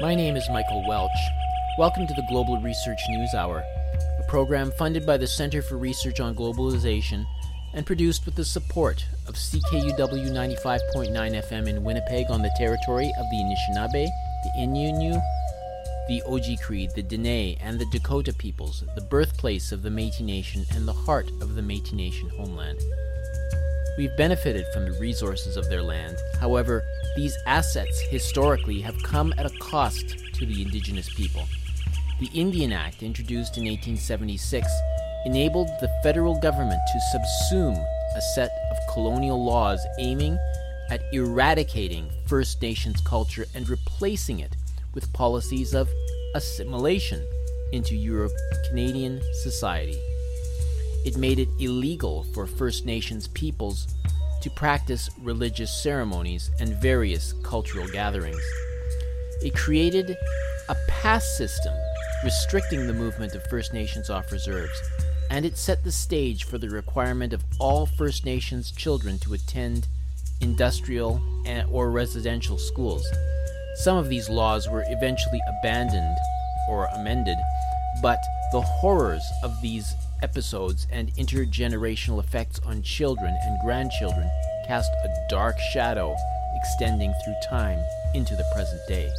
My name is Michael Welch. Welcome to the Global Research News Hour, a program funded by the Center for Research on Globalization and produced with the support of CKUW 95.9 FM in Winnipeg on the territory of the Anishinaabe, the Innu, the Oji-Cree, the Dene, and the Dakota peoples, the birthplace of the Métis Nation and the heart of the Métis Nation homeland. We've benefited from the resources of their land. However, these assets historically have come at a cost to the Indigenous people. The Indian Act, introduced in 1876, enabled the federal government to subsume a set of colonial laws aiming at eradicating First Nations culture and replacing it with policies of assimilation into Euro-Canadian society. It made it illegal for First Nations peoples to practice religious ceremonies and various cultural gatherings. It created a pass system restricting the movement of First Nations off reserves, and it set the stage for the requirement of all First Nations children to attend industrial or residential schools. Some of these laws were eventually abandoned or amended, but the horrors of these episodes and intergenerational effects on children and grandchildren cast a dark shadow extending through time into the present day.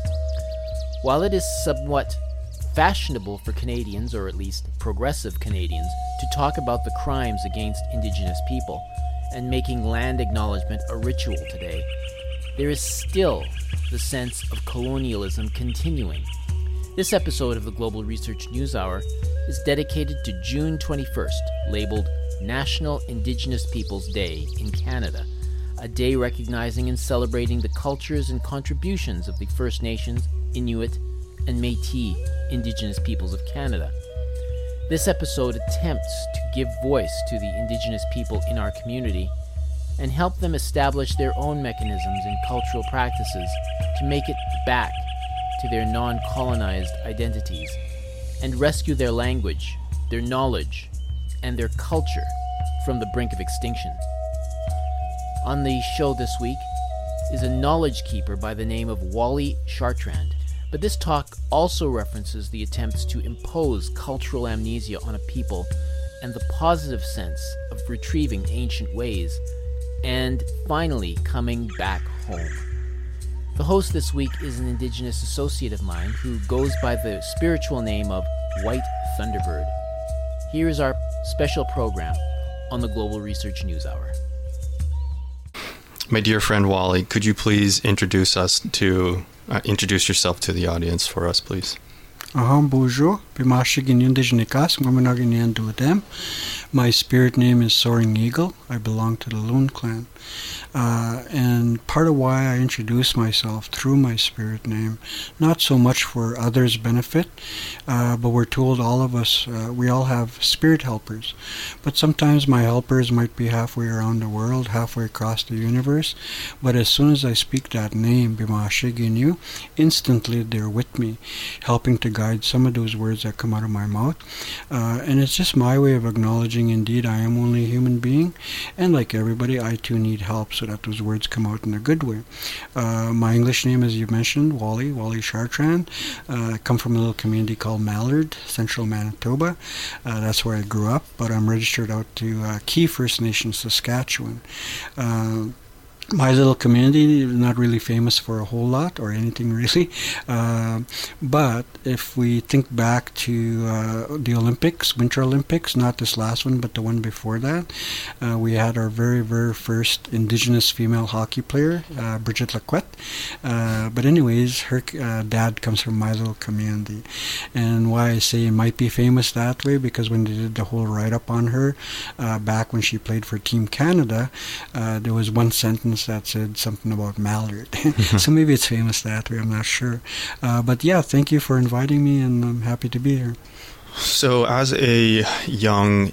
While it is somewhat fashionable for Canadians, or at least progressive Canadians, to talk about the crimes against Indigenous people and making land acknowledgement a ritual today, there is still the sense of colonialism continuing. This episode of the Global Research News Hour is dedicated to June 21st, labeled National Indigenous Peoples Day in Canada, a day recognizing and celebrating the cultures and contributions of the First Nations, Inuit, and Métis Indigenous peoples of Canada. This episode attempts to give voice to the Indigenous people in our community and help them establish their own mechanisms and cultural practices to make it back to their non-colonized identities and rescue their language, their knowledge, and their culture from the brink of extinction. On the show this week is a knowledge keeper by the name of Wally Chartrand, but this talk also references the attempts to impose cultural amnesia on a people and the positive sense of retrieving ancient ways and finally coming back home. The host this week is an Indigenous associate of mine who goes by the spiritual name of White Thunderbird. Here is our special program on the Global Research News Hour. My dear friend Wally, could you please introduce yourself to the audience for us, please? Bonjour. My spirit name is Soaring Eagle. I belong to the Loon Clan. And part of why I introduce myself through my spirit name, not so much for others' benefit, but we're told all of us, we all have spirit helpers. But sometimes my helpers might be halfway around the world, halfway across the universe. But as soon as I speak that name, Bimashiginu, instantly they're with me, helping to guide some of those words that come out of my mouth. And it's just my way of acknowledging, indeed, I am only a human being. And like everybody, I too need help so that those words come out in a good way. My English name, as you mentioned, Wally Chartrand. I come from a little community called Mallard, Central Manitoba. That's where I grew up, but I'm registered out to Key First Nation, Saskatchewan. My little community is not really famous for a whole lot or anything really, but if we think back to the Olympics, Winter Olympics, not this last one but the one before that, we had our very, very first Indigenous female hockey player, Bridget Lacquette. But anyways, her dad comes from my little community. And why I say it might be famous that way, because when they did the whole write-up on her, back when she played for Team Canada, there was one sentence that said something about Mallard. So maybe it's famous that way, I'm not sure. But yeah, thank you for inviting me, and I'm happy to be here. So as a young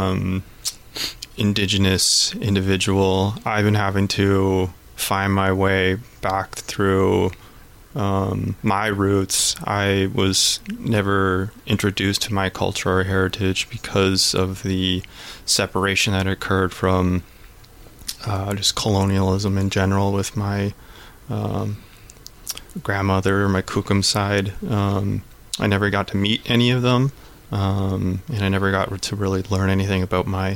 Indigenous individual, I've been having to find my way back through my roots. I was never introduced to my culture or heritage because of the separation that occurred from just colonialism in general with my grandmother or my Kukum side. I never got to meet any of them, and I never got to really learn anything about my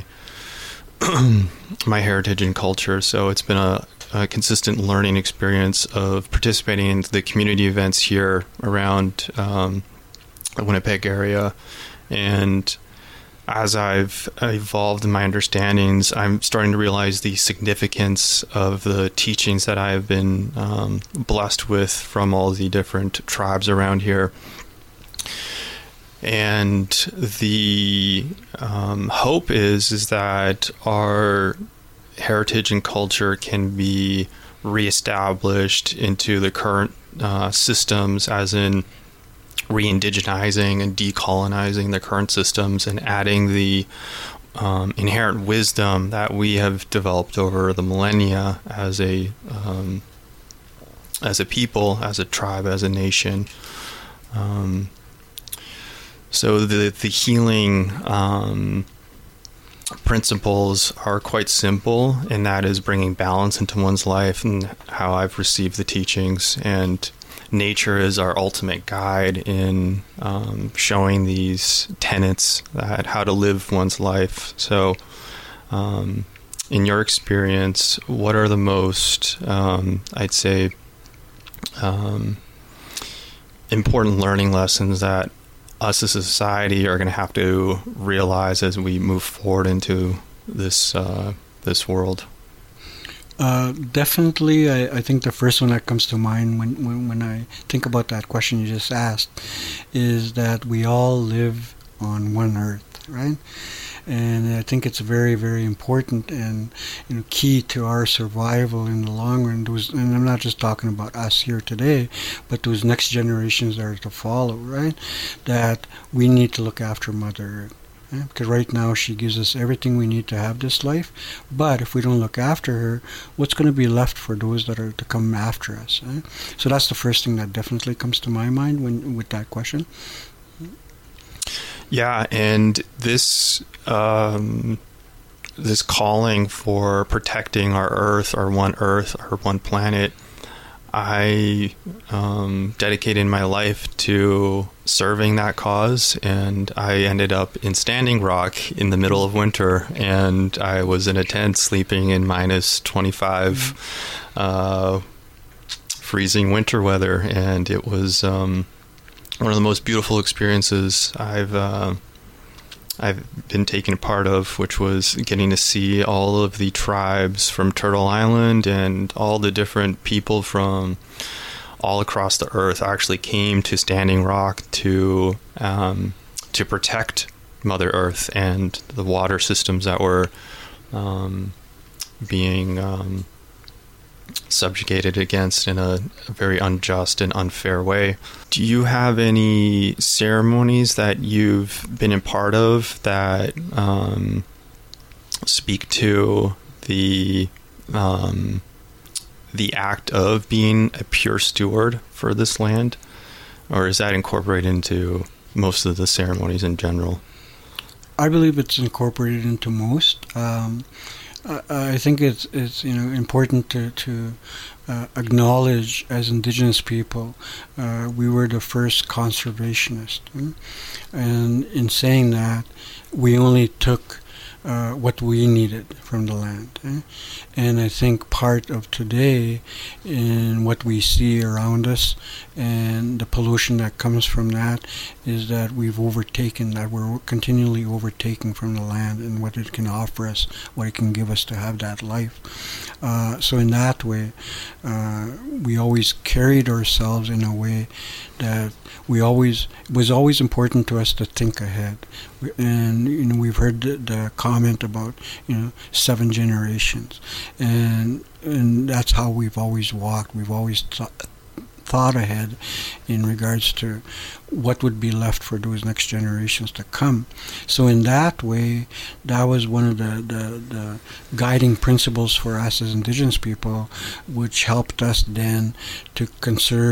my heritage and culture. So it's been a consistent learning experience of participating in the community events here around the Winnipeg area. And as I've evolved in my understandings, I'm starting to realize the significance of the teachings that I have been blessed with from all the different tribes around here. And the hope is that our heritage and culture can be reestablished into the current systems, as in re-indigenizing and decolonizing the current systems and adding the inherent wisdom that we have developed over the millennia as a people, as a tribe, as a nation. So the healing principles are quite simple, and that is bringing balance into one's life, and how I've received the teachings. And nature is our ultimate guide in showing these tenets, that how to live one's life. So in your experience, what are the most, I'd say, important learning lessons that us as a society are going to have to realize as we move forward into this world? Definitely, I think the first one that comes to mind when I think about that question you just asked is that we all live on one earth, right? And I think it's very, very important and key to our survival in the long run. And I'm not just talking about us here today, but those next generations that are to follow, right? That we need to look after Mother Earth. Right? Because right now she gives us everything we need to have this life. But if we don't look after her, what's going to be left for those that are to come after us? Right? So that's the first thing that definitely comes to my mind with that question. Yeah, and this this calling for protecting our Earth, our one planet, I dedicated my life to serving that cause, and I ended up in Standing Rock in the middle of winter, and I was in a tent sleeping in minus 25 freezing winter weather, and it was one of the most beautiful experiences I've been taken a part of, which was getting to see all of the tribes from Turtle Island and all the different people from all across the earth actually came to Standing Rock to protect Mother Earth and the water systems that were being subjugated against in a very unjust and unfair way. Do you have any ceremonies that you've been a part of that speak to the act of being a pure steward for this land, or is that incorporated into most of the ceremonies in general? I believe it's incorporated into most. I think it's important to acknowledge, as Indigenous people, we were the first conservationists, and in saying that, we only took what we needed from the land. And I think part of today, in what we see around us and the pollution that comes from that, is that we're continually overtaking from the land and what it can offer us, what it can give us to have that life. So in that way, we always carried ourselves in a way that it was always important to us to think ahead. And we've heard the comment about 7 generations, and that's how we've always walked. We've always thought ahead in regards to what would be left for those next generations to come. So in that way, that was one of the guiding principles for us as Indigenous people, which helped us then to conserve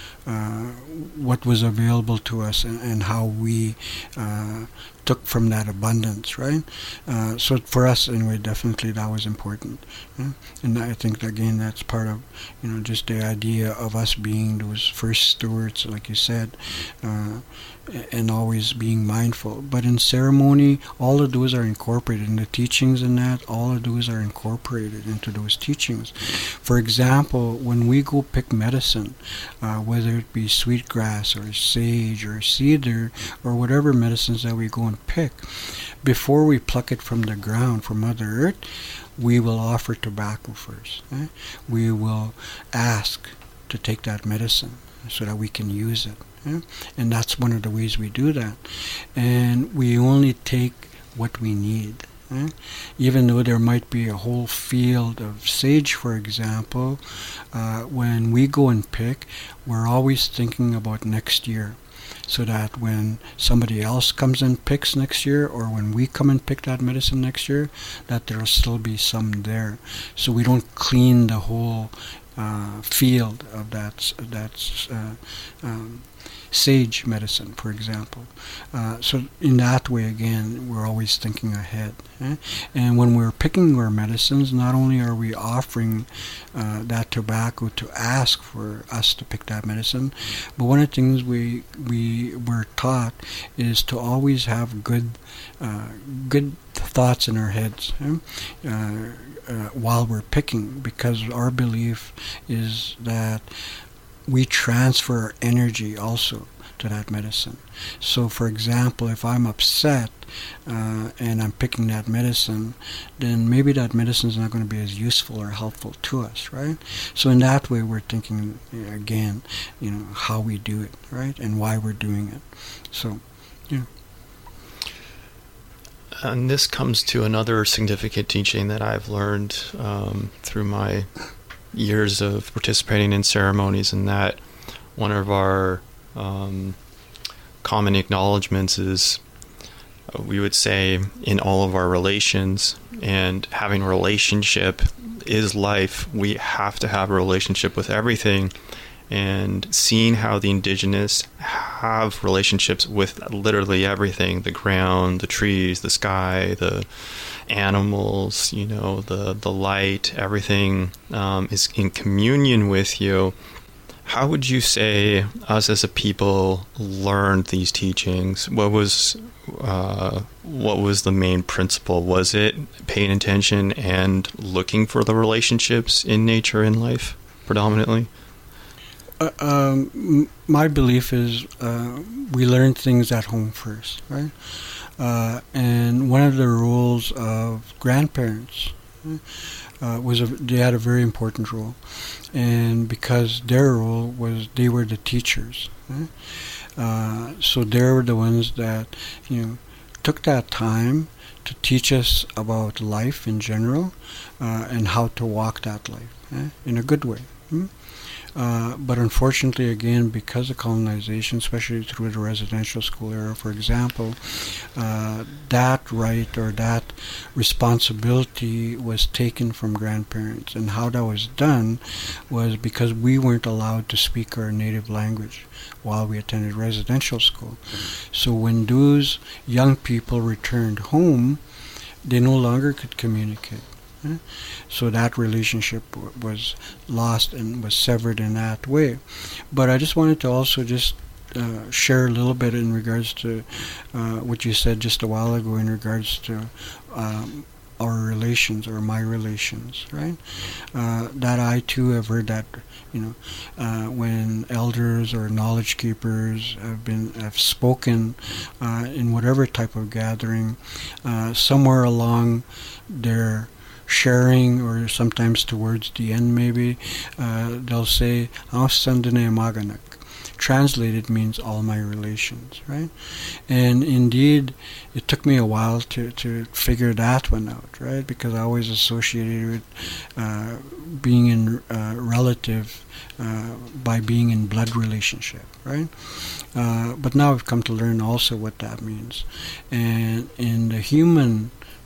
what was available to us, and how we took from that abundance, right? So for us, anyway, definitely that was important. Yeah? And I think, again, that's part of, just the idea of us being those first stewards, like you said, and always being mindful. But in ceremony, all of those are incorporated in the teachings, and that all of those are incorporated into those teachings. For example, when we go pick medicine, whether it be sweetgrass or sage or cedar or whatever medicines that we go and pick, before we pluck it from the ground, from Mother Earth, we will offer tobacco first. We will ask to take that medicine so that we can use it. And that's one of the ways we do that. And we only take what we need. Even though there might be a whole field of sage, for example, when we go and pick, we're always thinking about next year, so that when somebody else comes and picks next year, or when we come and pick that medicine next year, that there'll still be some there. So we don't clean the whole field of that sage medicine, for example. So in that way, again, we're always thinking ahead. And when we're picking our medicines, not only are we offering that tobacco to ask for us to pick that medicine, but one of the things we were taught is to always have good thoughts in our heads while we're picking, because our belief is that we transfer our energy also to that medicine. So, for example, if I'm upset and I'm picking that medicine, then maybe that medicine is not going to be as useful or helpful to us, right? So in that way, we're thinking, again, how we do it, right? And why we're doing it. So, yeah. And this comes to another significant teaching that I've learned through my years of participating in ceremonies, and that one of our common acknowledgments is, we would say, in all of our relations, and having a relationship is life. We have to have a relationship with everything, and seeing how the indigenous have relationships with literally everything: the ground, the trees, the sky, the animals, the light, everything is in communion with you. How would you say us as a people learned these teachings? What was the main principle? Was it paying attention and looking for the relationships in nature and life predominantly? My belief is we learn things at home first, right? And one of the roles of grandparents they had a very important role, and because their role was they were the teachers, right? So they were the ones that took that time to teach us about life in general, and how to walk that life in a good way. But unfortunately, again, because of colonization, especially through the residential school era, for example, that right or that responsibility was taken from grandparents. And how that was done was because we weren't allowed to speak our native language while we attended residential school. So when those young people returned home, they no longer could communicate. So that relationship was lost and was severed in that way. But I just wanted to also just share a little bit in regards to what you said just a while ago in regards to our relations or my relations, right? That I too have heard that, when elders or knowledge keepers have spoken in whatever type of gathering, somewhere along their sharing, or sometimes towards the end maybe, they'll say, "Sandine Maganak." Translated means all my relations, right? And indeed, it took me a while to figure that one out, right? Because I always associated with being in relative by being in blood relationship, right? But now I've come to learn also what that means. And in the human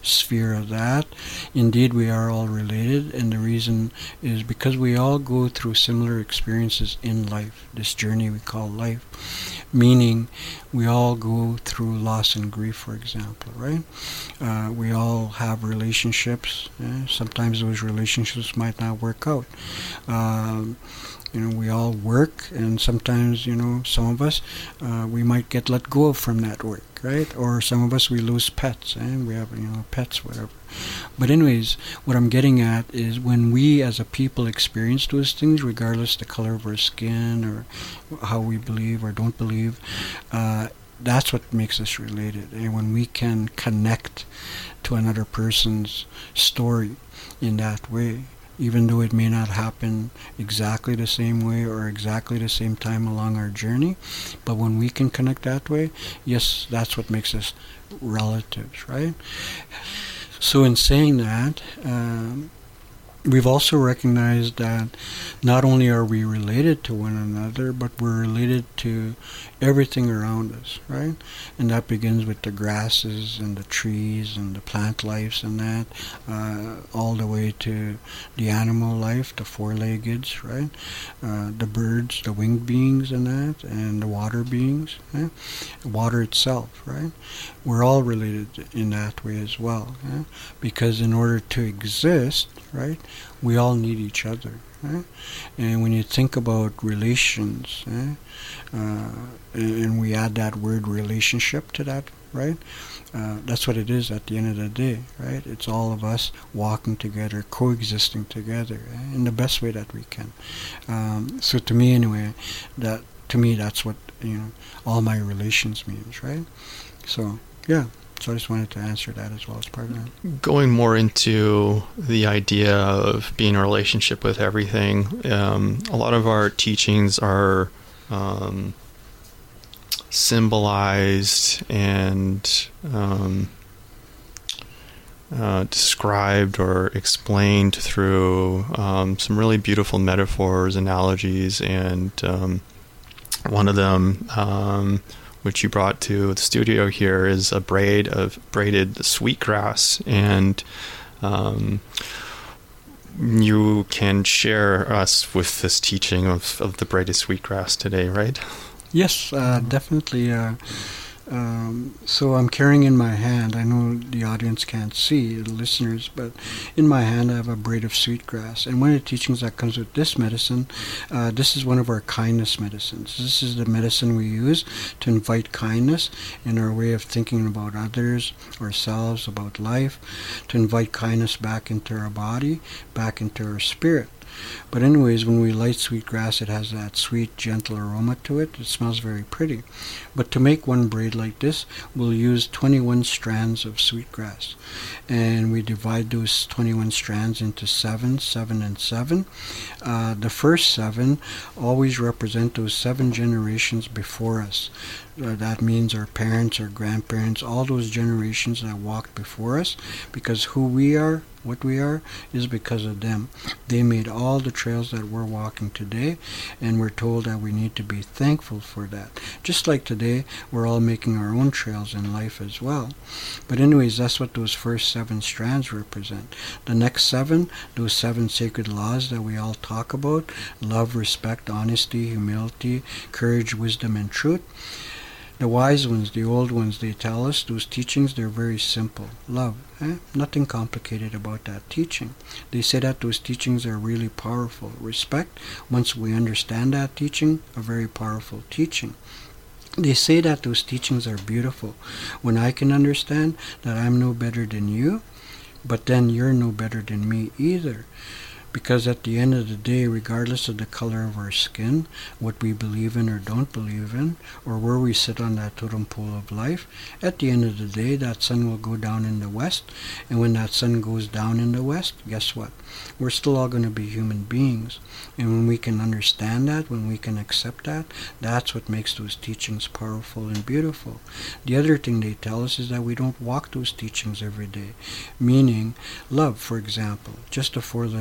sphere of that. Indeed, we are all related, and the reason is because we all go through similar experiences in life, this journey we call life. Meaning, we all go through loss and grief, for example, right? We all have relationships. Sometimes those relationships might not work out. We all work, and sometimes, some of us, we might get let go of from that work, right? Or some of us, we lose pets, and we have, pets, whatever. But anyways, what I'm getting at is when we as a people experience those things, regardless the color of our skin or how we believe or don't believe, that's what makes us related. And when we can connect to another person's story in that way, even though it may not happen exactly the same way or exactly the same time along our journey, but when we can connect that way, yes, that's what makes us relatives, right? So in saying that, we've also recognized that not only are we related to one another, but we're related to everything around us, right? And that begins with the grasses and the trees and the plant lives and that, all the way to the animal life, the four-leggeds, right? The birds, the winged beings and that, and the water beings, right? Water itself, right? We're all related in that way as well, right? Because in order to exist, right, we all need each other. Right? And when you think about relations, and we add that word relationship to that, right? That's what it is at the end of the day, right? It's all of us walking together, coexisting together, in the best way that we can. So to me, anyway, that's what all my relations means, right? So yeah. So I just wanted to answer that as well as part of that. Going more into the idea of being in a relationship with everything, a lot of our teachings are symbolized and described or explained through some really beautiful metaphors, analogies, and one of them, which you brought to the studio here, is a braid of braided sweetgrass, and you can share us with this teaching of the braided sweetgrass today, right? Yes, definitely. So I'm carrying in my hand, I know the audience can't see, the listeners, but in my hand I have a braid of sweetgrass. And one of the teachings that comes with this medicine, this is one of our kindness medicines. This is the medicine we use to invite kindness in our way of thinking about others, ourselves, about life, to invite kindness back into our body, back into our spirit. But anyways, when we light sweetgrass, it has that sweet, gentle aroma to it. It smells very pretty. But to make one braid like this, we'll use 21 strands of sweetgrass. And we divide those 21 strands into 7, 7, and 7. The first 7 always represent those 7 generations before us. That means our parents, our grandparents, all those generations that walked before us, because who we are, what we are, is because of them. They made all the trails that we're walking today, and we're told that we need to be thankful for that. Just like today, we're all making our own trails in life as well. But anyways, that's what those first 7 strands represent. The next 7, those 7 sacred laws that we all talk about: love, respect, honesty, humility, courage, wisdom, and truth. The wise ones, the old ones, they tell us those teachings, they're very simple. Love, nothing complicated about that teaching. They say that those teachings are really powerful. Respect, once we understand that teaching, a very powerful teaching. They say that those teachings are beautiful. When I can understand that I'm no better than you, but then you're no better than me either. Because at the end of the day, regardless of the color of our skin, what we believe in or don't believe in, or where we sit on that totem pole of life, at the end of the day, that sun will go down in the west. And when that sun goes down in the west, guess what? We're still all going to be human beings. And when we can understand that, when we can accept that, that's what makes those teachings powerful and beautiful. The other thing they tell us is that we don't walk those teachings every day. Meaning, love, for example, just a 4-letter word.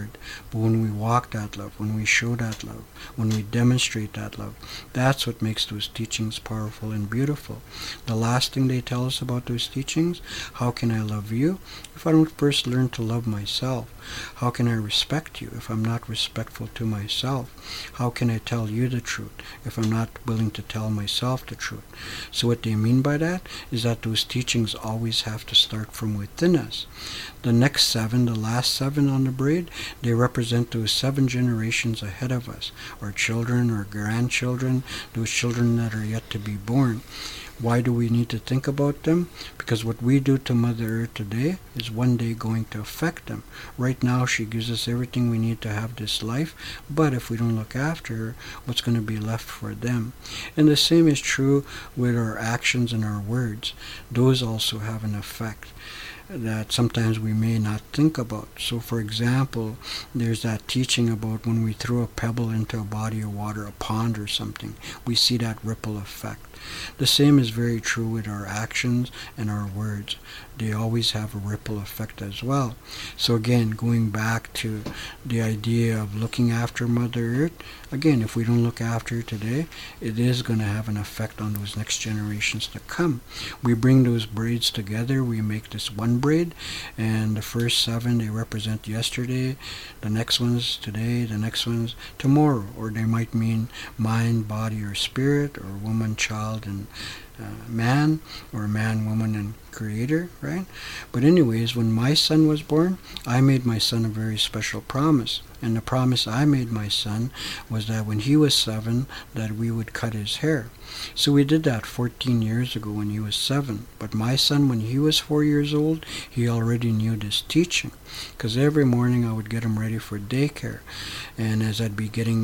word. But when we walk that love, when we show that love, when we demonstrate that love, that's what makes those teachings powerful and beautiful. The last thing they tell us about those teachings, how can I love you if I don't first learn to love myself? How can I respect you if I'm not respectful to myself? How can I tell you the truth if I'm not willing to tell myself the truth? So what they mean by that is that those teachings always have to start from within us. The next 7, the last 7 on the braid, they represent those 7 generations ahead of us, our children, our grandchildren, those children that are yet to be born. Why do we need to think about them? Because what we do to Mother Earth today is one day going to affect them. Right now, she gives us everything we need to have this life, but if we don't look after her, what's going to be left for them? And the same is true with our actions and our words. Those also have an effect that sometimes we may not think about. So for example, there's that teaching about when we throw a pebble into a body of water, a pond or something, we see that ripple effect. The same is very true with our actions and our words. They always have a ripple effect as well. So again, going back to the idea of looking after Mother Earth, again, if we don't look after her today, it is going to have an effect on those next generations to come. We bring those braids together, we make this one braid, and the first 7, they represent yesterday, the next ones today, the next ones tomorrow, or they might mean mind, body, or spirit, or woman, child, and man, or man, woman, and creator, right? But anyways, when my son was born, I made my son a very special promise. And the promise I made my son was that when he was 7, that we would cut his hair. So we did that 14 years ago when he was 7. But my son, when he was 4 years old, he already knew this teaching. Because every morning I would get him ready for daycare. And as I'd be getting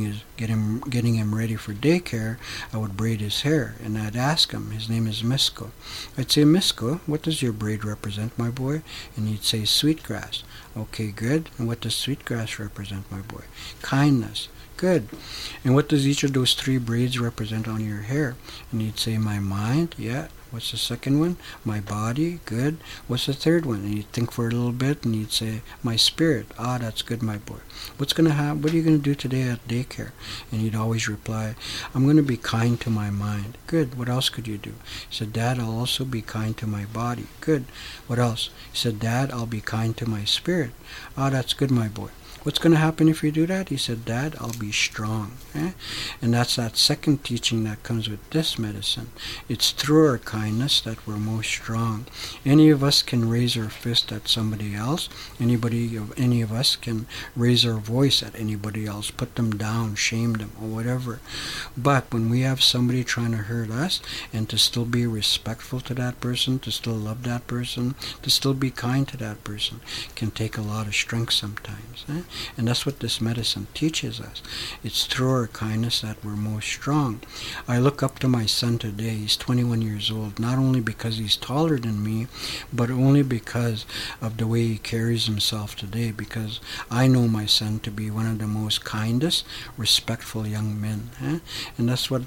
him ready for daycare, I would braid his hair. And I'd ask him, his name is Misko. I'd say, Misko, what does your braid represent, my boy? And he'd say, sweetgrass. Okay, good. And what does sweetgrass represent, my boy? Kindness. Good. And what does each of those 3 braids represent on your hair? And he'd say, my mind. Yeah. What's the second one? My body. Good. What's the third one? And he'd think for a little bit and he'd say, my spirit. Ah, that's good, my boy. What's going to happen? What are you going to do today at daycare? And he'd always reply, I'm going to be kind to my mind. Good. What else could you do? He said, Dad, I'll also be kind to my body. Good. What else? He said, Dad, I'll be kind to my spirit. Ah, that's good, my boy. What's going to happen if you do that? He said, Dad, I'll be strong. And that's that second teaching that comes with this medicine. It's through our kindness that we're most strong. Any of us can raise our fist at somebody else. Any of us can raise our voice at anybody else, put them down, shame them, or whatever. But when we have somebody trying to hurt us, and to still be respectful to that person, to still love that person, to still be kind to that person, can take a lot of strength sometimes. And that's what this medicine teaches us. It's through our kindness that we're most strong. I look up to my son today. He's 21 years old, not only because he's taller than me, but only because of the way he carries himself today, because I know my son to be one of the most kindest, respectful young men. And that's what,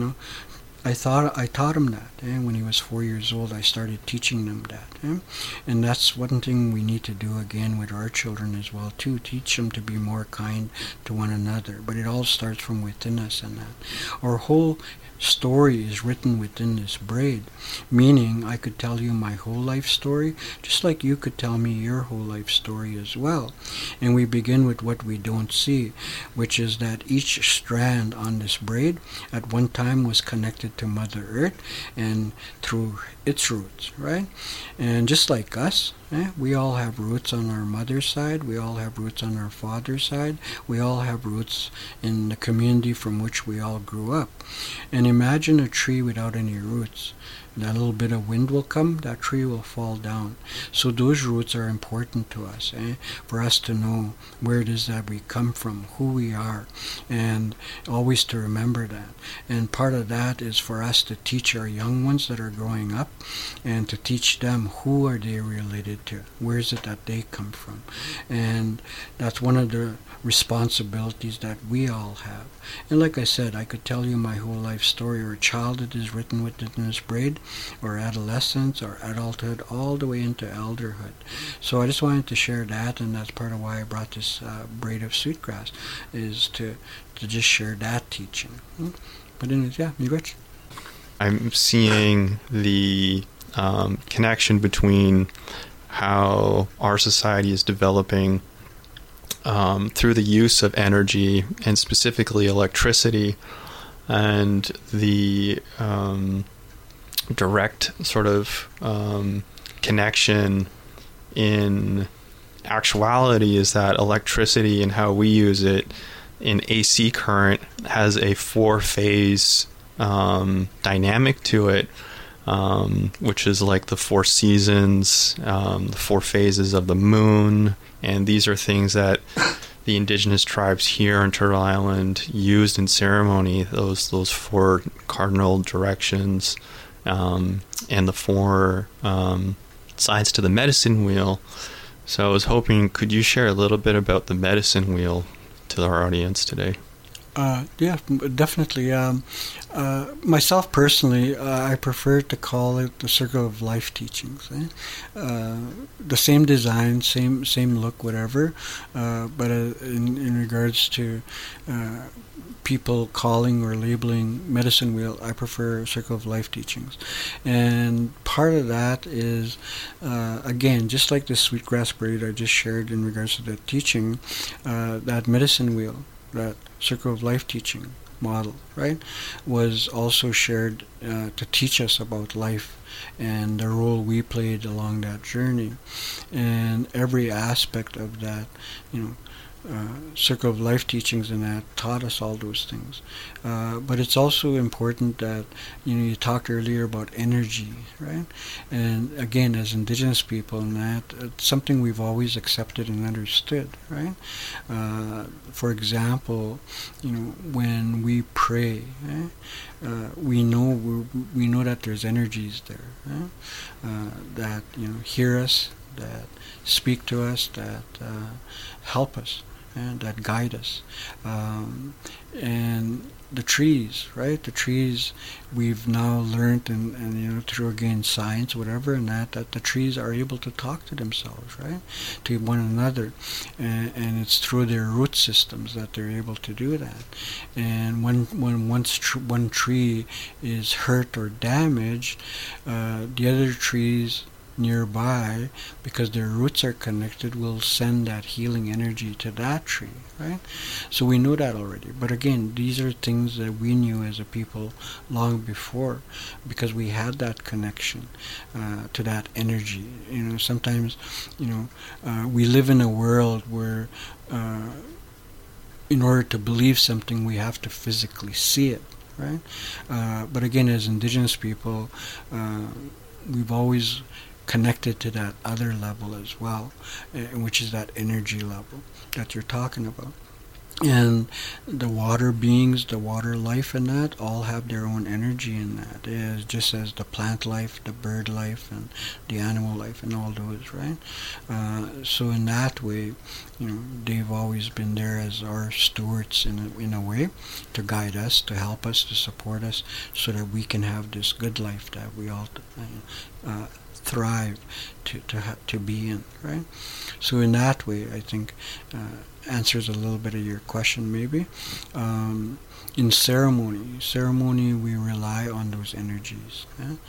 I taught him that. When he was 4 years old, I started teaching them that. And that's one thing we need to do again with our children as well, too. Teach them to be more kind to one another. But it all starts from within us and that. Our whole story is written within this braid, meaning I could tell you my whole life story, just like you could tell me your whole life story as well. And we begin with what we don't see, which is that each strand on this braid at one time was connected to Mother Earth and through its roots, right? And just like us, we all have roots on our mother's side, we all have roots on our father's side, we all have roots in the community from which we all grew up. And imagine a tree without any roots. That little bit of wind will come, that tree will fall down. So those roots are important to us, for us to know where it is that we come from, who we are, and always to remember that. And part of that is for us to teach our young ones that are growing up, and to teach them who are they related to, where is it that they come from. And that's one of the responsibilities that we all have. And like I said, I could tell you my whole life story, or childhood is written within this braid, or adolescence, or adulthood, all the way into elderhood. So I just wanted to share that, and that's part of why I brought this braid of sweetgrass, is to just share that teaching. But anyways, yeah, you Rich? I'm seeing the connection between how our society is developing through the use of energy, and specifically electricity, and the direct sort of connection in actuality is that electricity and how we use it in AC current has a 4-phase dynamic to it, which is like the 4 seasons, the 4 phases of the moon, and these are things that the indigenous tribes here in Turtle Island used in ceremony, those 4 cardinal directions, and the 4 sides to the medicine wheel. So I was hoping, could you share a little bit about the medicine wheel to our audience today? Yeah, definitely. Myself personally, I prefer to call it the Circle of Life Teachings. The same design, same look, whatever. But in regards to people calling or labeling medicine wheel, I prefer Circle of Life Teachings. And part of that is, again, just like the sweetgrass braid I just shared in regards to the teaching, that medicine wheel, that Circle of Life teaching model, right, was also shared to teach us about life and the role we played along that journey. And every aspect of that, Circle of Life teachings and that taught us all those things. But it's also important that, you talked earlier about energy, right? And again, as Indigenous people, and that it's something we've always accepted and understood, right? For example, when we pray, we know that there's energies there, right? That hear us, that speak to us, that help us, and that guide us. And the trees, right? The trees, we've now learned, and through again science, whatever, and that the trees are able to talk to themselves, right? To one another, and it's through their root systems that they're able to do that. And when one tree is hurt or damaged, the other trees nearby, because their roots are connected, will send that healing energy to that tree, right? So we know that already. But again, these are things that we knew as a people long before, because we had that connection to that energy. Sometimes, we live in a world where in order to believe something, we have to physically see it, right? But again, as Indigenous people, we've always connected to that other level as well, which is that energy level that you're talking about. And the water beings, the water life and that, all have their own energy in that, just as the plant life, the bird life, and the animal life, and all those, right? So in that way, they've always been there as our stewards in a way, to guide us, to help us, to support us, so that we can have this good life that we all thrive to be in, right? So in that way, I think answers a little bit of your question, maybe. In ceremony, we rely on those energies,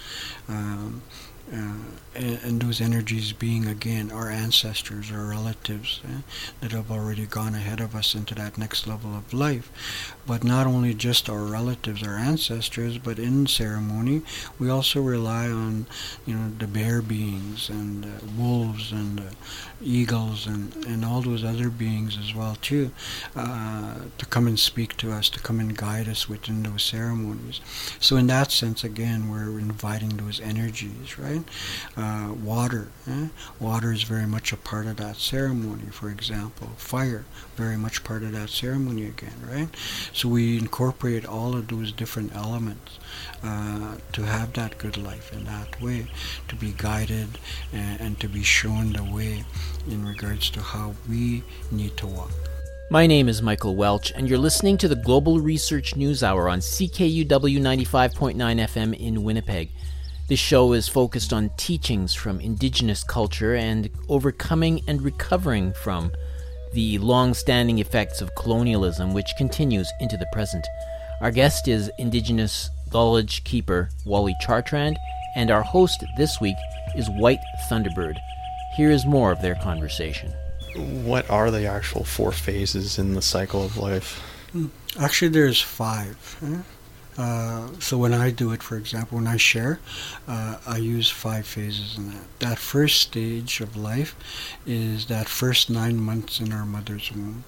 and those energies being, again, our ancestors, our relatives, that have already gone ahead of us into that next level of life. But not only just our relatives, our ancestors, but in ceremony, we also rely on, the bear beings, and wolves, and eagles, and all those other beings as well, too, to come and speak to us, to come and guide us within those ceremonies. So in that sense, again, we're inviting those energies, right? Water. Water is very much a part of that ceremony, for example. Fire, very much part of that ceremony again, right? So we incorporate all of those different elements to have that good life in that way, to be guided and to be shown the way in regards to how we need to walk. My name is Michael Welch, and you're listening to the Global Research News Hour on CKUW 95.9 FM in Winnipeg. This show is focused on teachings from Indigenous culture and overcoming and recovering from the long-standing effects of colonialism, which continues into the present. Our guest is Indigenous knowledge keeper Wally Chartrand, and our host this week is White Thunderbird. Here is more of their conversation. What are the actual 4 phases in the cycle of life? Actually, there's 5. So when I do it, for example, when I share, I use 5 phases in that. That first stage of life is that first 9 months in our mother's womb.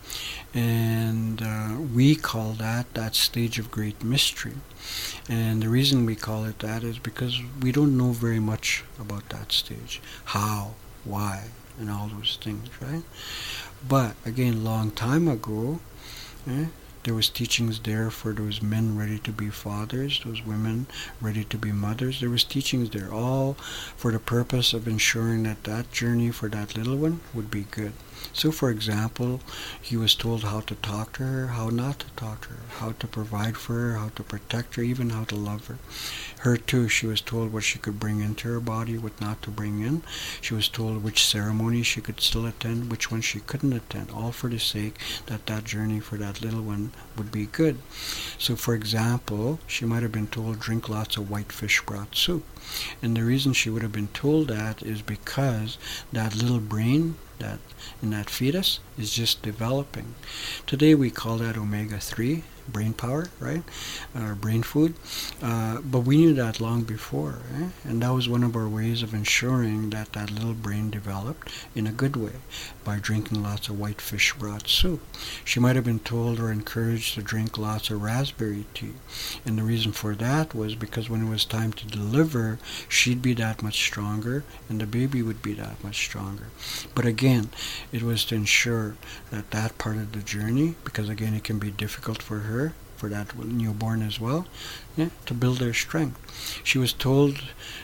And we call that stage of great mystery. And the reason we call it that is because we don't know very much about that stage. How, why, and all those things, right? But again, long time ago, there was teachings there for those men ready to be fathers, those women ready to be mothers. There was teachings there, all for the purpose of ensuring that that journey for that little one would be good. So, for example, he was told how to talk to her, how not to talk to her, how to provide for her, how to protect her, even how to love her. Her too, she was told what she could bring into her body, what not to bring in. She was told which ceremonies she could still attend, which ones she couldn't attend, all for the sake that that journey for that little one would be good. So, for example, she might have been told drink lots of white fish broth soup. And the reason she would have been told that is because that little brain that in that fetus is just developing. Today we call that omega-3, brain power, right? Or brain food. But we knew that long before, and that was one of our ways of ensuring that that little brain developed in a good way by drinking lots of white fish broth soup. She might have been told or encouraged to drink lots of raspberry tea. And the reason for that was because when it was time to deliver, she'd be that much stronger and the baby would be that much stronger. But again, it was to ensure that that part of the journey, because again it can be difficult for her, for that newborn as well, to build their strength. She was told,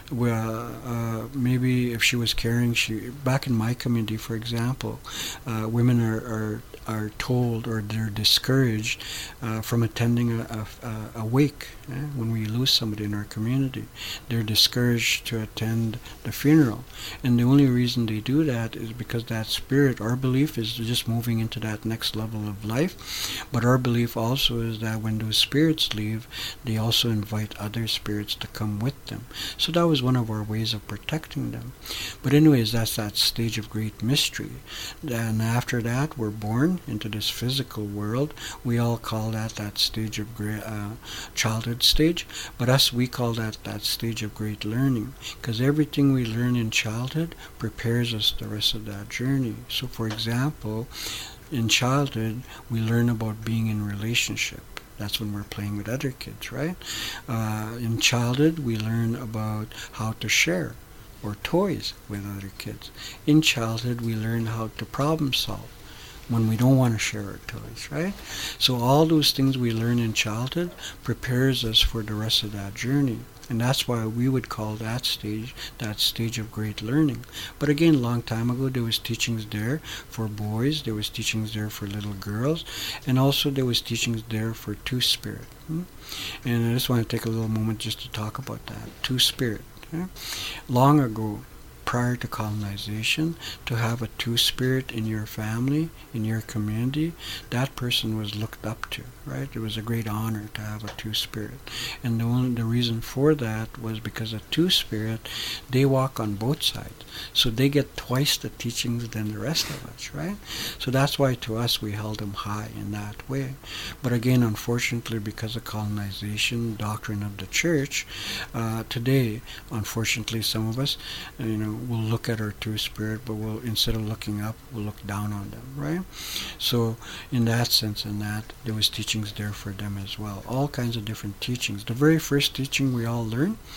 maybe if she was carrying, back in my community, for example, women are told or they're discouraged from attending a wake. When we lose somebody in our community, they're discouraged to attend the funeral. And the only reason they do that is because that spirit, our belief is just moving into that next level of life. But our belief also is that when those spirits leave, they also invite other spirits to come with them. So that was one of our ways of protecting them. But anyways, that's that stage of great mystery. And after that, we're born into this physical world. We all call that stage of childhood stage, but we call that stage of great learning, because everything we learn in childhood prepares us the rest of that journey. So, for example, in childhood, we learn about being in relationship. That's when we're playing with other kids, right? In childhood, we learn about how to share or toys with other kids. In childhood, we learn how to problem solve when we don't want to share our toys, right? So all those things we learn in childhood prepares us for the rest of that journey. And that's why we would call that stage of great learning. But again, a long time ago, there was teachings there for boys, there was teachings there for little girls, and also there was teachings there for two-spirit. And I just want to take a little moment just to talk about that, two-spirit. Long ago, prior to colonization, to have a two-spirit in your family, in your community, that person was looked up to, right? It was a great honor to have a two-spirit. And the reason for that was because a two-spirit, they walk on both sides. So they get twice the teachings than the rest of us, right? So that's why to us we held them high in that way. But again, unfortunately, because of colonization, doctrine of the church, today, unfortunately, some of us, we'll look at our two-spirit, but we'll, instead of looking up, we'll look down on them, right? So in that sense, there was teachings there for them as well. All kinds of different teachings. The very first teaching we all learn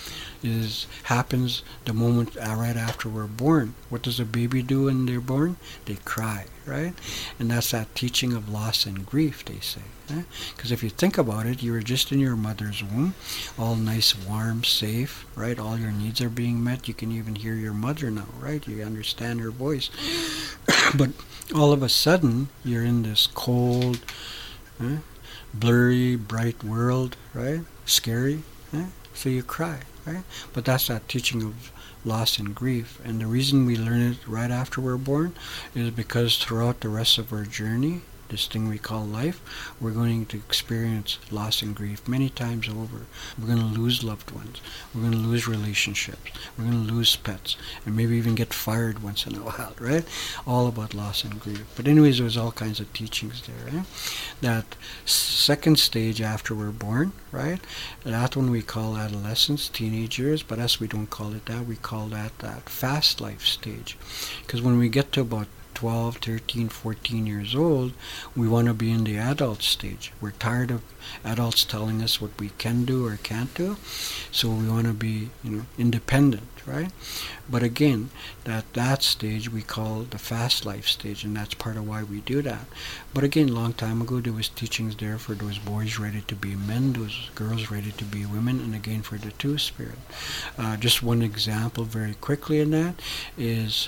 happens the moment right after we're born. What does a baby do when they're born? They cry, right? And that's that teaching of loss and grief, they say. Because if you think about it, you were just in your mother's womb, all nice, warm, safe, right? All your needs are being met. You can even hear your mother now, right? You understand her voice. But all of a sudden, you're in this cold, blurry, bright world, right? Scary, so you cry, right? But that's that teaching of loss and grief. And the reason we learn it right after we're born is because throughout the rest of our journey, this thing we call life, we're going to experience loss and grief many times over. We're going to lose loved ones. We're going to lose relationships. We're going to lose pets. And maybe even get fired once in a while, right? All about loss and grief. But anyways, there's all kinds of teachings there, right? That second stage after we're born, right? That one we call adolescence, teenage years, but us, we don't call it that. We call that fast life stage. Because when we get to about 12, 13, 14 years old, we want to be in the adult stage. We're tired of adults telling us what we can do or can't do, so we want to be, independent, right? But again, that stage we call the fast life stage, and that's part of why we do that. But again, long time ago, there was teachings there for those boys ready to be men, those girls ready to be women, and again for the two-spirit. Just one example very quickly in that is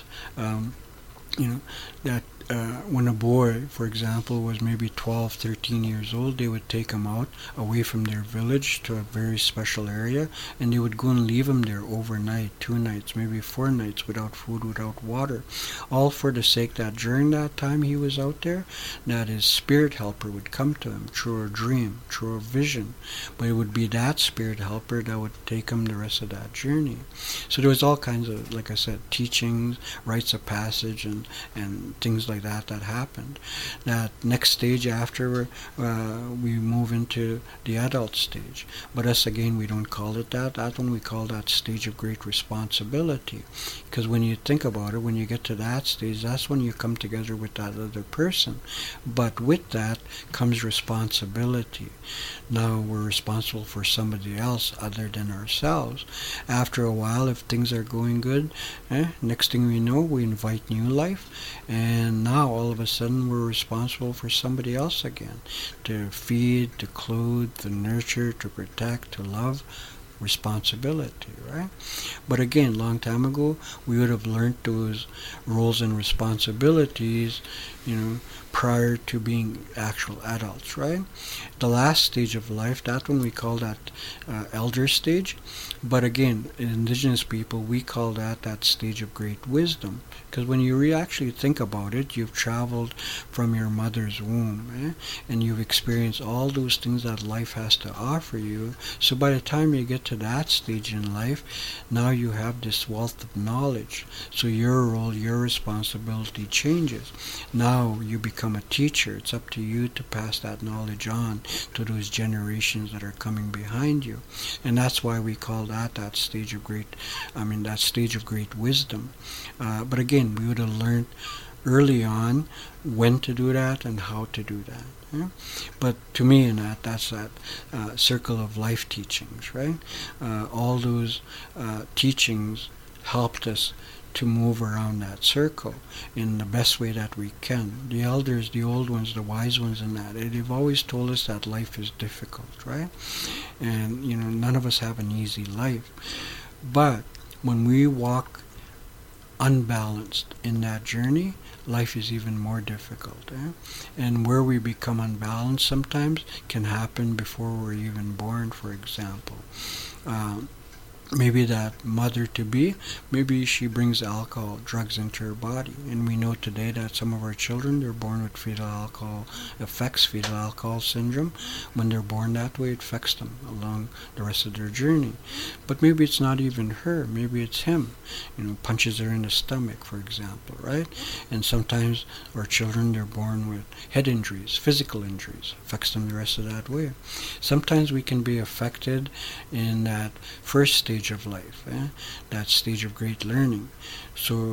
that when a boy, for example, was maybe 12, 13 years old, they would take him out away from their village to a very special area, and they would go and leave him there overnight, 2 nights, maybe 4 nights, without food, without water, all for the sake that during that time he was out there, that his spirit helper would come to him through a dream, through a vision, but it would be that spirit helper that would take him the rest of that journey. So there was all kinds of, like I said, teachings, rites of passage, and things like that happened. That next stage after we move into the adult stage. But us, again, we don't call it that. That one we call that stage of great responsibility. Because when you think about it, when you get to that stage, that's when you come together with that other person. But with that comes responsibility. Now we're responsible for somebody else other than ourselves. After a while, if things are going good, next thing we know, we invite new life, and now all of a sudden we're responsible for somebody else again, to feed, to clothe, to nurture, to protect, to love. Responsibility, right? But again, long time ago, we would have learned those roles and responsibilities, prior to being actual adults, right? The last stage of life, that one we call that elder stage. But again, in indigenous people, we call that stage of great wisdom. Because when you actually think about it, you've traveled from your mother's womb, and you've experienced all those things that life has to offer you. So by the time you get to that stage in life, now you have this wealth of knowledge. So your role, your responsibility changes. Now you become a teacher. It's up to you to pass that knowledge on to those generations that are coming behind you. And that's why we call that stage of great, that stage of great wisdom. But again, we would have learned early on when to do that and how to do that. Yeah? But to me, that's that circle of life teachings, right? All those teachings helped us to move around that circle in the best way that we can. The elders, the old ones, the wise ones in that, they've always told us that life is difficult, right? And, none of us have an easy life. But when we walk unbalanced in that journey, life is even more difficult. And where we become unbalanced sometimes can happen before we're even born, for example. Maybe that mother-to-be, maybe she brings alcohol, drugs into her body. And we know today that some of our children, they're born with fetal alcohol syndrome. When they're born that way, it affects them along the rest of their journey. But maybe it's not even her, maybe it's him. Punches her in the stomach, for example, right? And sometimes our children, they're born with head injuries, physical injuries, affects them the rest of that way. Sometimes we can be affected in that first stage of life, that stage of great learning. So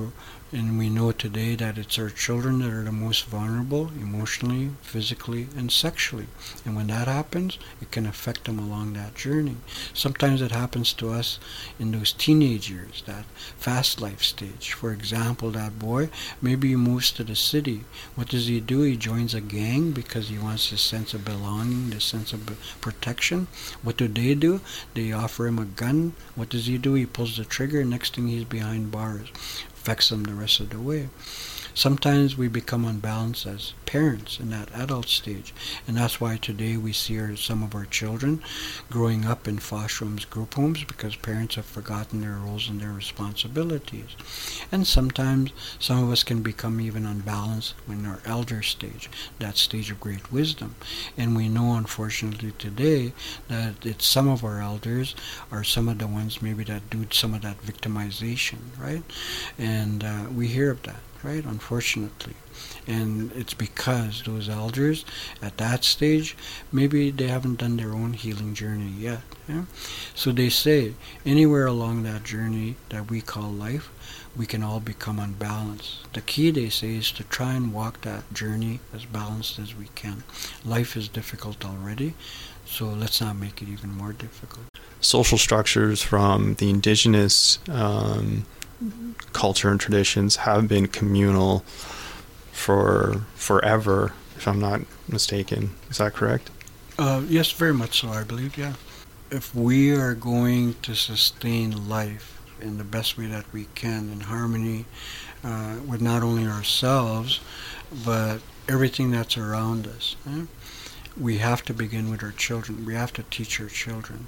And we know today that it's our children that are the most vulnerable emotionally, physically, and sexually. And when that happens, it can affect them along that journey. Sometimes it happens to us in those teenage years, that fast life stage. For example, that boy, maybe he moves to the city. What does he do? He joins a gang because he wants this sense of belonging, this sense of protection. What do? They offer him a gun. What does he do? He pulls the trigger. Next thing, he's behind bars. Affects them the rest of the way. Sometimes we become unbalanced as parents in that adult stage, and that's why today we see some of our children growing up in foster homes, group homes, because parents have forgotten their roles and their responsibilities. And sometimes some of us can become even unbalanced in our elder stage, that stage of great wisdom. And we know, unfortunately, today that it's some of our elders are some of the ones maybe that do some of that victimization, right? And we hear of that, right? Unfortunately. And it's because those elders at that stage, maybe they haven't done their own healing journey yet. Yeah? So they say, anywhere along that journey that we call life, we can all become unbalanced. The key, they say, is to try and walk that journey as balanced as we can. Life is difficult already, so let's not make it even more difficult. Social structures from the indigenous culture and traditions have been communal for forever, if I'm not mistaken. Is that correct? Yes, very much so, I believe, yeah. If we are going to sustain life in the best way that we can, in harmony with not only ourselves, but everything that's around us, we have to begin with our children. We have to teach our children.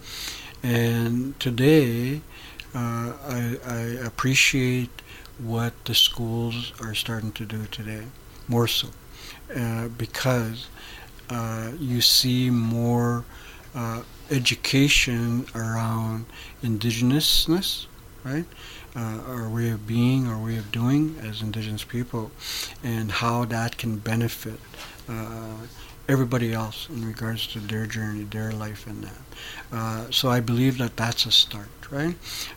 And today, I appreciate what the schools are starting to do today, more so, because you see more education around indigenousness, right? Our way of being, our way of doing as indigenous people, and how that can benefit everybody else in regards to their journey, their life in that. So I believe that that's a start, right?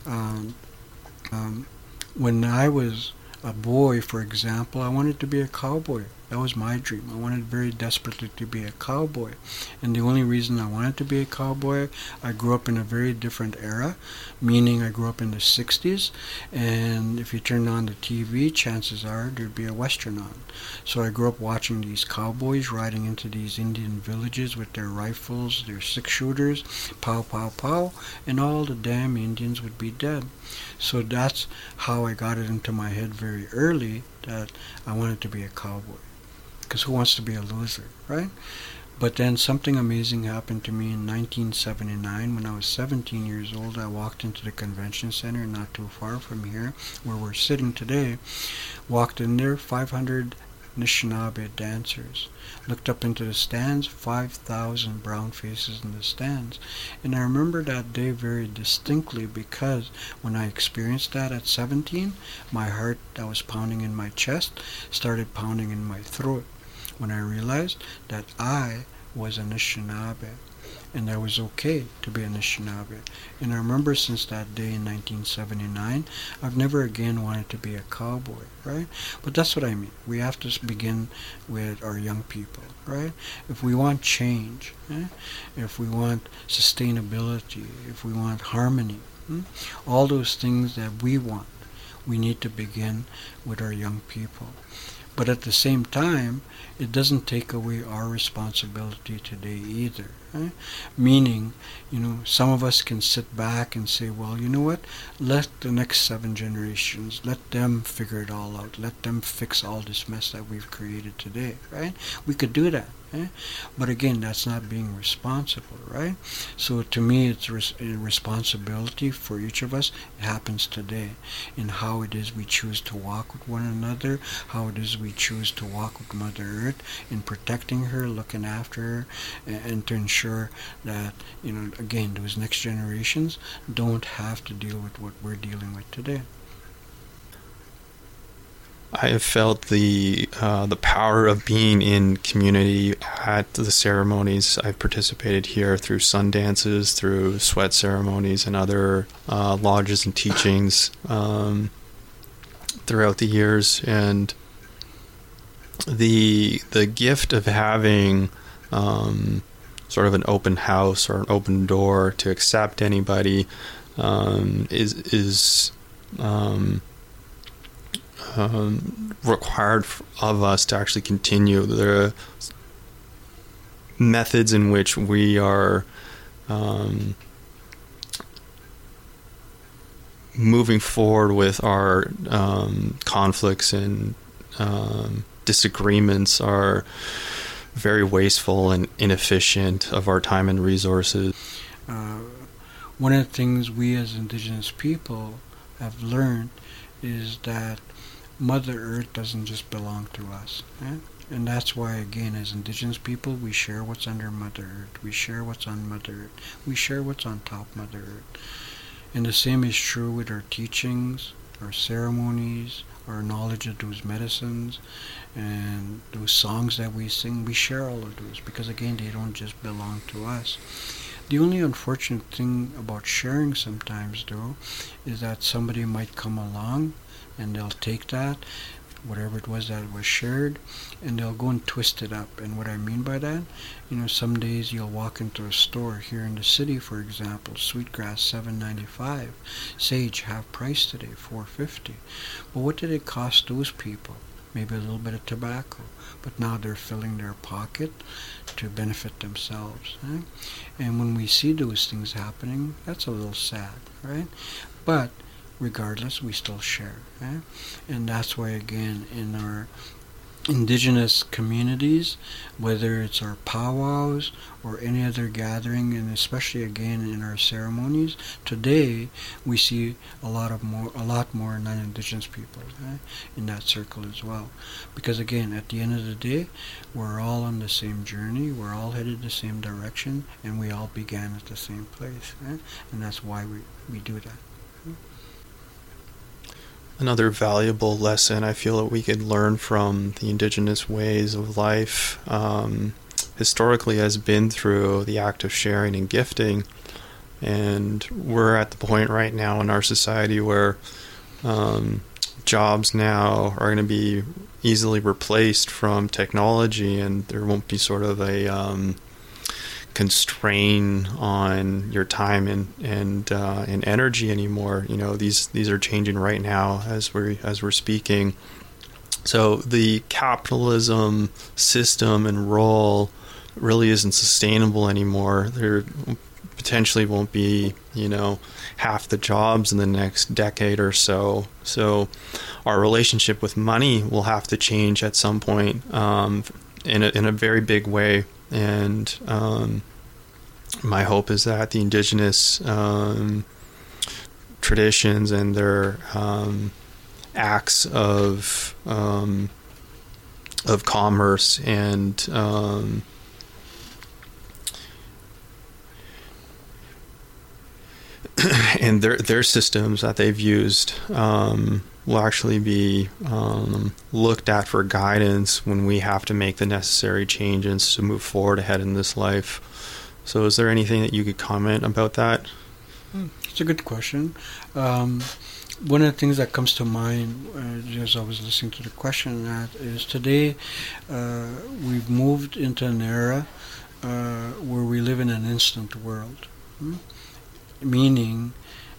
When I was a boy, for example, I wanted to be a cowboy. That was my dream. I wanted very desperately to be a cowboy. And the only reason I wanted to be a cowboy, I grew up in a very different era, meaning I grew up in the 60s, and if you turned on the TV, chances are there'd be a Western on. So I grew up watching these cowboys riding into these Indian villages with their rifles, their six-shooters, pow, pow, pow, and all the damn Indians would be dead. So that's how I got it into my head very early that I wanted to be a cowboy. Because who wants to be a loser, right? But then something amazing happened to me in 1979 when I was 17 years old. I walked into the convention center not too far from here, where we're sitting today. Walked in there, 500 Anishinaabe dancers. Looked up into the stands, 5,000 brown faces in the stands. And I remember that day very distinctly because when I experienced that at 17, my heart that was pounding in my chest started pounding in my throat. When I realized that I was an Anishinaabe and that was okay to be an Anishinaabe. And I remember since that day in 1979, I've never again wanted to be a cowboy, right? But that's what I mean. We have to begin with our young people, right? If we want change, if we want sustainability, if we want harmony, all those things that we want, we need to begin with our young people. But at the same time, it doesn't take away our responsibility today either. Right? Meaning, some of us can sit back and say, well, you know what? Let the next 7 generations, let them figure it all out. Let them fix all this mess that we've created today, right? We could do that. But again, that's not being responsible, right? So to me, it's a responsibility for each of us. It happens today in how it is we choose to walk with one another, how it is we choose to walk with Mother Earth in protecting her, looking after her, and to ensure that, again, those next generations don't have to deal with what we're dealing with today. I have felt the power of being in community at the ceremonies I've participated here through sun dances, through sweat ceremonies, and other lodges and teachings. throughout the years, and the gift of having sort of an open house or an open door to accept anybody is required of us to actually continue the methods in which we are moving forward with our conflicts and disagreements are very wasteful and inefficient of our time and resources. One of the things we as Indigenous people have learned is that Mother Earth doesn't just belong to us. And that's why, again, as Indigenous people, we share what's under Mother Earth. We share what's on Mother Earth. We share what's on top of Mother Earth. And the same is true with our teachings, our ceremonies, our knowledge of those medicines, and those songs that we sing. We share all of those because, again, they don't just belong to us. The only unfortunate thing about sharing sometimes, though, is that somebody might come along and they'll take that, whatever it was that was shared, and they'll go and twist it up. And what I mean by that, some days you'll walk into a store here in the city, for example, sweetgrass $7.95, sage half price today, $4.50. But what did it cost those people? Maybe a little bit of tobacco, but now they're filling their pocket to benefit themselves. Right? And when we see those things happening, that's a little sad, right? But regardless, we still share. Right? And that's why, again, in our Indigenous communities, whether it's our powwows or any other gathering, and especially again in our ceremonies, today we see a lot more non-Indigenous people in that circle as well. Because again, at the end of the day, we're all on the same journey, we're all headed the same direction, and we all began at the same place. And that's why we do that. Another valuable lesson I feel that we could learn from the Indigenous ways of life historically has been through the act of sharing and gifting. And we're at the point right now in our society where jobs now are going to be easily replaced from technology, and there won't be sort of a constrain on your time and energy anymore. These are changing right now as we're speaking. So the capitalism system and role really isn't sustainable anymore. There potentially won't be half the jobs in the next decade or so. So our relationship with money will have to change at some point in a very big way. And my hope is that the Indigenous traditions and their acts of commerce and and their systems that they've used will actually be looked at for guidance when we have to make the necessary changes to move forward ahead in this life. So is there anything that you could comment about that? It's a good question. One of the things that comes to mind as I was listening to the question is today we've moved into an era where we live in an instant world. Meaning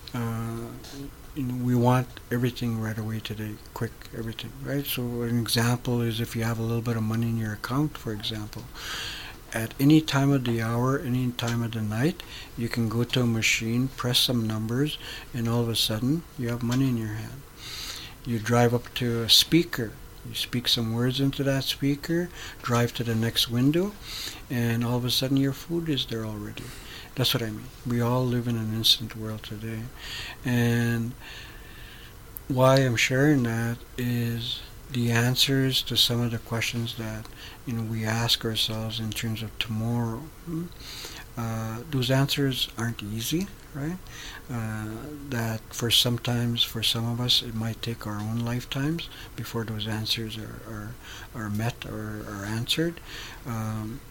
we want everything right away today, quick, everything, right? So an example is if you have a little bit of money in your account, for example, at any time of the hour, any time of the night, you can go to a machine, press some numbers, and all of a sudden you have money in your hand. You drive up to a speaker, you speak some words into that speaker, drive to the next window, and all of a sudden your food is there already. That's what I mean. We all live in an instant world today. And why I'm sharing that is the answers to some of the questions that we ask ourselves in terms of tomorrow. Those answers aren't easy, right? That for some of us, it might take our own lifetimes before those answers are met or are answered.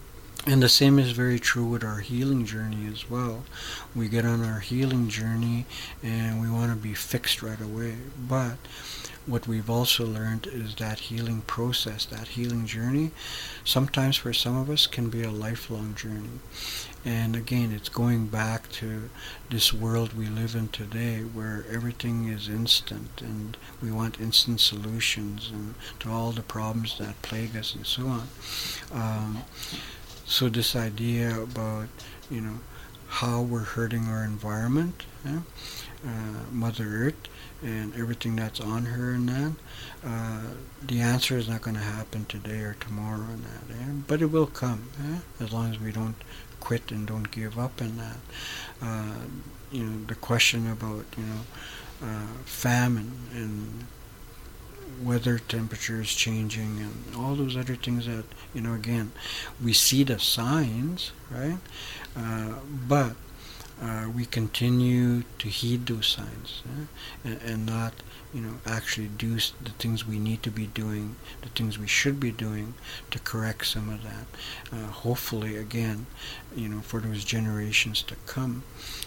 And the same is very true with our healing journey as well. We get on our healing journey and we want to be fixed right away. But what we've also learned is that healing process, that healing journey, sometimes for some of us can be a lifelong journey. And again, it's going back to this world we live in today where everything is instant and we want instant solutions and to all the problems that plague us and so on. So this idea about, how we're hurting our environment, Mother Earth, and everything that's on her and that, the answer is not going to happen today or tomorrow and that, but it will come, as long as we don't quit and don't give up in that. The question about, famine and weather temperatures changing and all those other things that, again, we see the signs, right? But we continue to heed those signs, and not, actually do the things we need to be doing, the things we should be doing to correct some of that. Hopefully, again, for those generations to come.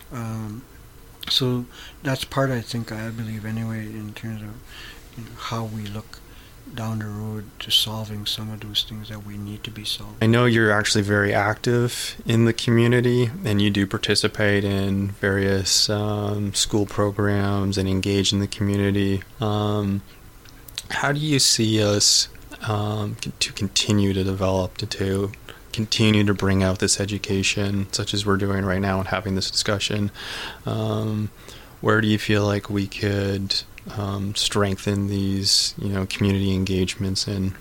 So that's part, I believe anyway, in terms of how we look down the road to solving some of those things that we need to be solved. I know you're actually very active in the community and you do participate in various school programs and engage in the community. How do you see us to continue to develop, to continue to bring out this education such as we're doing right now and having this discussion? Where do you feel like we could strengthen these, community engagements and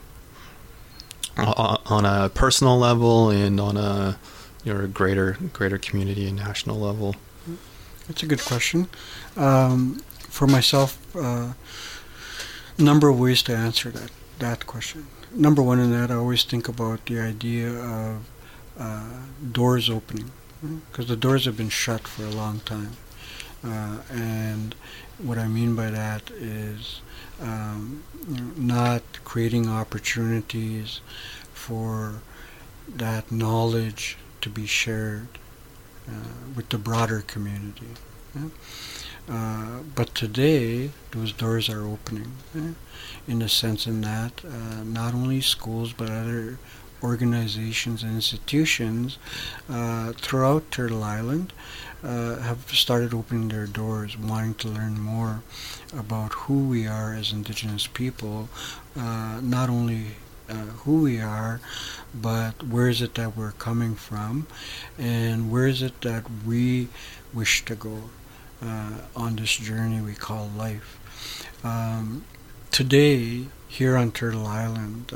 on a personal level and on a greater community and national level? That's a good question. For myself, number of ways to answer that question. Number one in that, I always think about the idea of doors opening, because the doors have been shut for a long time. And what I mean by that is not creating opportunities for that knowledge to be shared with the broader community. But today, those doors are opening, in the sense in that not only schools but other organizations and institutions throughout Turtle Island have started opening their doors, wanting to learn more about who we are as Indigenous people, not only who we are, but where is it that we're coming from, and where is it that we wish to go on this journey we call life. Today, here on Turtle Island,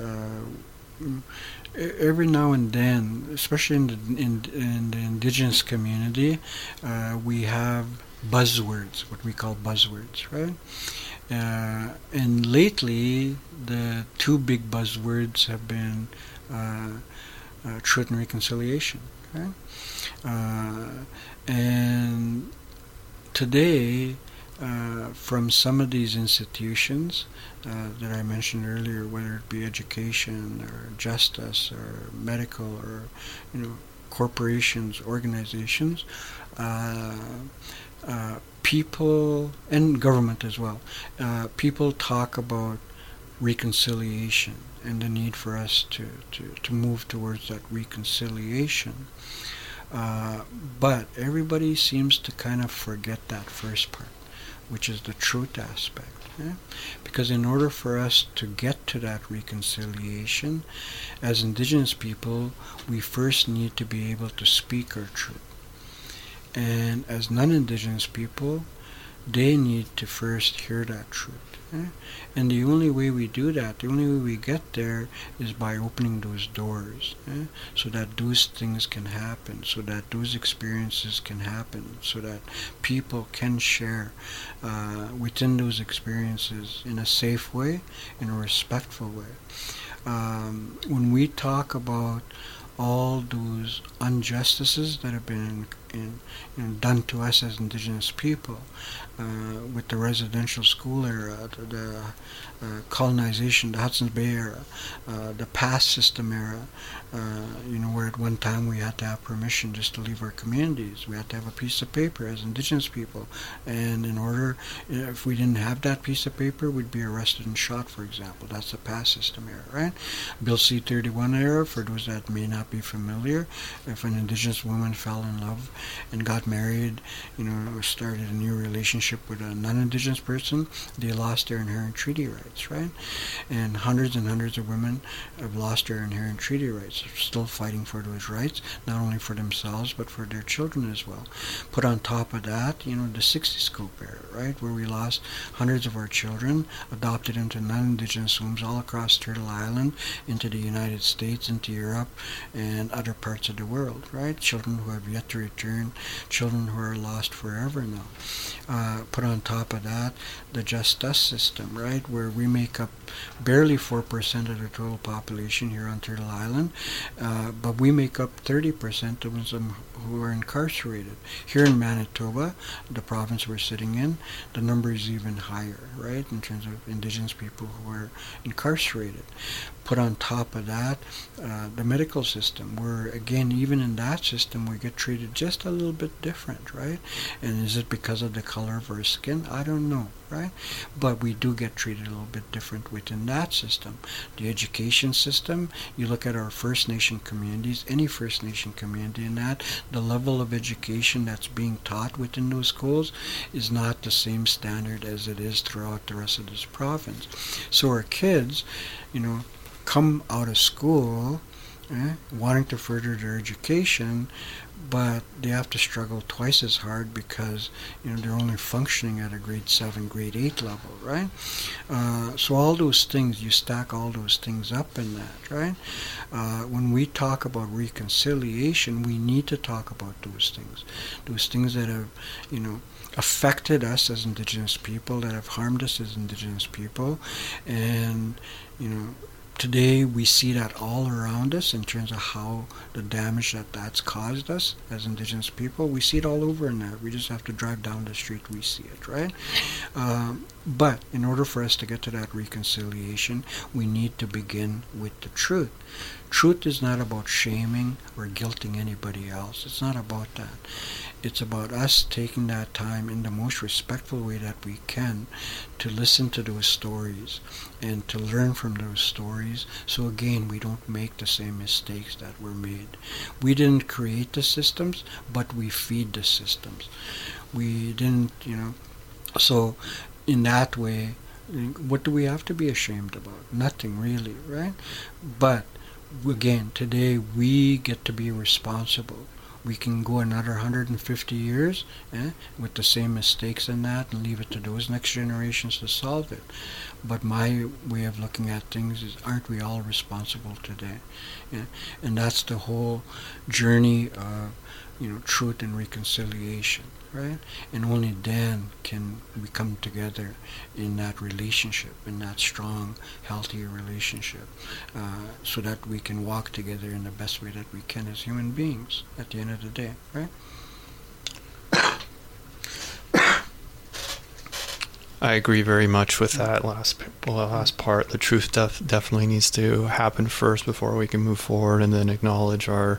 every now and then, especially in the Indigenous community, we have buzzwords, what we call buzzwords, right? And lately, the two big buzzwords have been truth and reconciliation, right? And today, from some of these institutions that I mentioned earlier, whether it be education or justice or medical or corporations, organizations, people and government as well, people talk about reconciliation and the need for us to move towards that reconciliation. But everybody seems to kind of forget that first part, which is the truth aspect. Because in order for us to get to that reconciliation, as Indigenous people, we first need to be able to speak our truth. And as non-Indigenous people, they need to first hear that truth. And the only way we do that, the only way we get there is by opening those doors, so that those things can happen, so that those experiences can happen, so that people can share within those experiences in a safe way, in a respectful way. When we talk about all those injustices that have been done to us as Indigenous people, with the residential school era, the colonization, the Hudson's Bay era, the pass system era, where at one time we had to have permission just to leave our communities. We had to have a piece of paper as Indigenous people, and if we didn't have that piece of paper, we'd be arrested and shot, for example. That's the pass system era, right? Bill C-31 era, for those that may not be familiar, if an Indigenous woman fell in love and got married, or started a new relationship with a non-Indigenous person, they lost their inherent treaty rights, right? And hundreds of women have lost their inherent treaty rights, still fighting for those rights, not only for themselves, but for their children as well. Put on top of that, the 60 scope era, right, where we lost hundreds of our children, adopted into non-Indigenous homes all across Turtle Island, into the United States, into Europe, and other parts of the world, right? Children who have yet to return, children who are lost forever now. Put on top of that, the Just Us system, right, where we make up barely 4% of the total population here on Turtle Island, but we make up 30% of them who are incarcerated. Here in Manitoba, the province we're sitting in, the number is even higher, right, in terms of Indigenous people who are incarcerated. Put on top of that, the medical system, where, again, even in that system, we get treated just a little bit different, right? And is it because of the color of our skin? I don't know, right? But we do get treated a little bit different within that system. The education system, you look at our First Nation communities, any First Nation community in that, the level of education that's being taught within those schools is not the same standard as it is throughout the rest of this province. So our kids, come out of school wanting to further their education, but they have to struggle twice as hard because they're only functioning at a grade 7, grade 8 level, right? So all those things, you stack all those things up in that, right? When we talk about reconciliation, we need to talk about those things that have affected us as Indigenous people, that have harmed us as Indigenous people, and today we see that all around us in terms of how the damage that's caused us as Indigenous people. We see it all over in that. We just have to drive down the street, we see it, right? But in order for us to get to that reconciliation, we need to begin with the truth. Truth is not about shaming or guilting anybody else. It's not about that. It's about us taking that time in the most respectful way that we can to listen to those stories and to learn from those stories, so again, we don't make the same mistakes that were made. We didn't create the systems, but we feed the systems. We didn't, so in that way, what do we have to be ashamed about? Nothing really, right? But again, today we get to be responsible. We can go another 150 years with the same mistakes in that and leave it to those next generations to solve it. But my way of looking at things is, aren't we all responsible today? And that's the whole journey of truth and reconciliation, right? And only then can we come together in that relationship, in that strong, healthy relationship, so that we can walk together in the best way that we can as human beings at the end of the day, right? I agree very much with that last part. The truth definitely needs to happen first before we can move forward, and then acknowledge our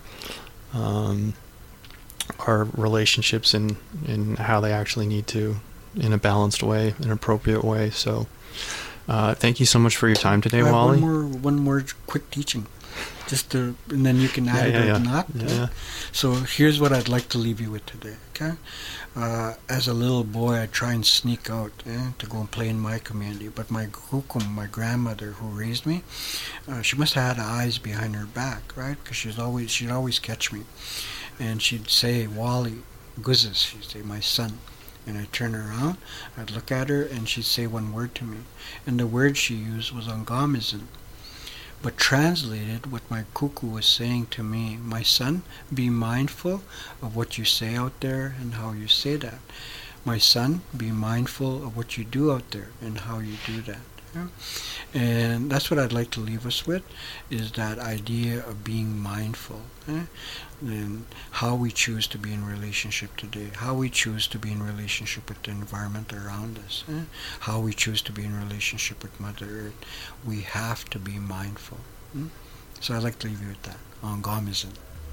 relationships in how they actually need to, in a balanced way, an appropriate way. So thank you so much for your time today, Wally. One more quick teaching, and then you can add it or not. Yeah. So here's what I'd like to leave you with today, okay? As a little boy, I'd try and sneak out to go and play in my community, but my kukum, my grandmother who raised me, she must have had eyes behind her back, right? Because she'd always catch me. And she'd say, "Wally, Guzes," she'd say, "my son." And I'd turn around, I'd look at her, and she'd say one word to me. And the word she used was Angamizin. But translated, what my cuckoo was saying to me, "My son, be mindful of what you say out there and how you say that. My son, be mindful of what you do out there and how you do that." Yeah? And that's what I'd like to leave us with, is that idea of being mindful. And how we choose to be in relationship today, how we choose to be in relationship with the environment around us, how we choose to be in relationship with Mother Earth. We have to be mindful. So I'd like to leave you with that. On Gomizin.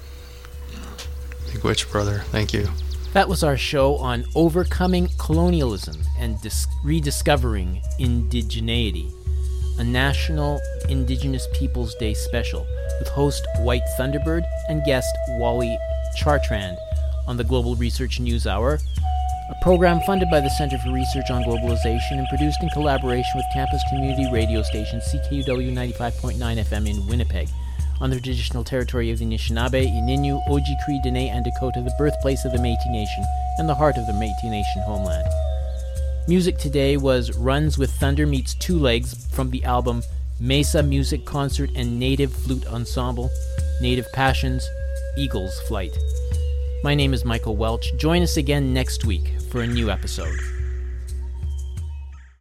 Big Witch Brother, thank you. That was our show on overcoming colonialism and rediscovering indigeneity, a National Indigenous Peoples Day special with host White Thunderbird and guest Wally Chartrand on the Global Research News Hour, a program funded by the Center for Research on Globalization and produced in collaboration with campus community radio station CKUW 95.9 FM in Winnipeg, on the traditional territory of the Anishinaabe, Ininu, Oji-Cree, Dene, and Dakota, the birthplace of the Métis Nation and the heart of the Métis Nation homeland. Music today was Runs with Thunder meets Two Legs from the album Mesa Music Concert and Native Flute Ensemble, Native Passions, Eagle's Flight. My name is Michael Welch. Join us again next week for a new episode.